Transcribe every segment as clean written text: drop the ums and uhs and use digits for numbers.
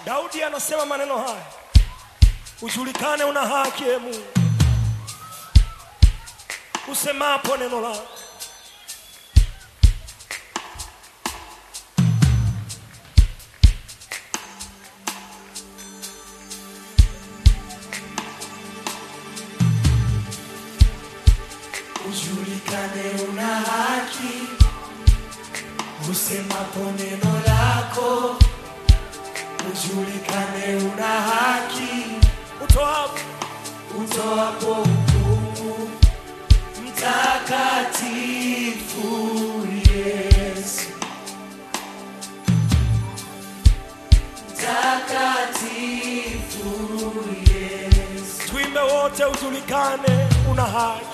Daudi anasema maneno haya, ujulikane una haki e Mungu, usemapo neno lako. Ujulikane una haki, usemapo neno lako. Ujulikane una haki, utoapo hukumu. Mtakatifu Yesu, mtakatifu Yesu. Tuimbe wote, ujulikane una haki.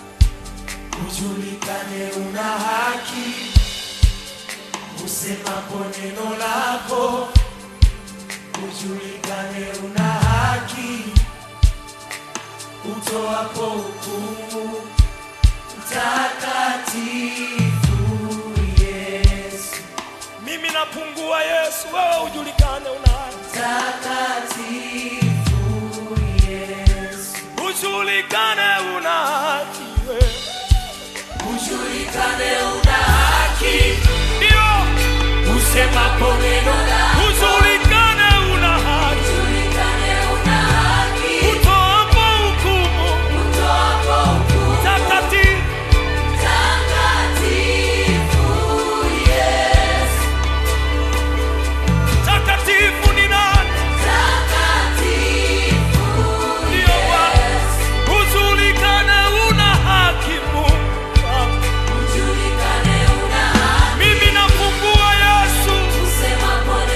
Ujulikane una haki, usemapo neno lako. Ujulikane una haki, utoapo hukumu. Mtakatifu Yesu, Mimi napungua Yesu, wewe ujulikane una haki. mtakatifu Yesu. Ujulikane una haki wewe. Ujulikane una haki, Ndio, usemapo neno lako. ujulikane una haki. Ujulikane una haki, Utoapo hukumu. utoapo hukumu. Takatifu, Mtakatifu Yesu, takatifu ni nani? mtakatifu Ndio Bwana. Yesu. Ujulikane una haki Mungu. Ujulikane una haki, Mimi napungua Yesu, usemapo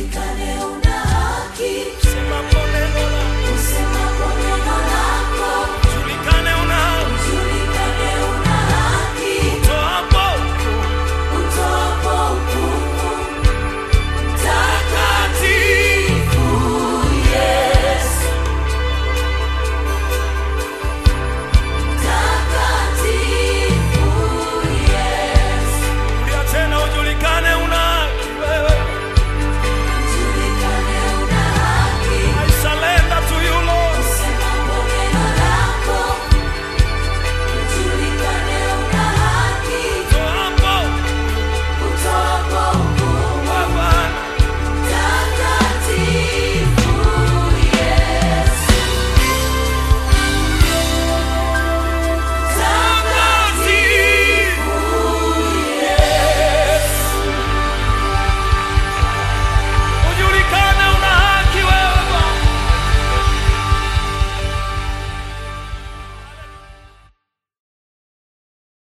ujulikane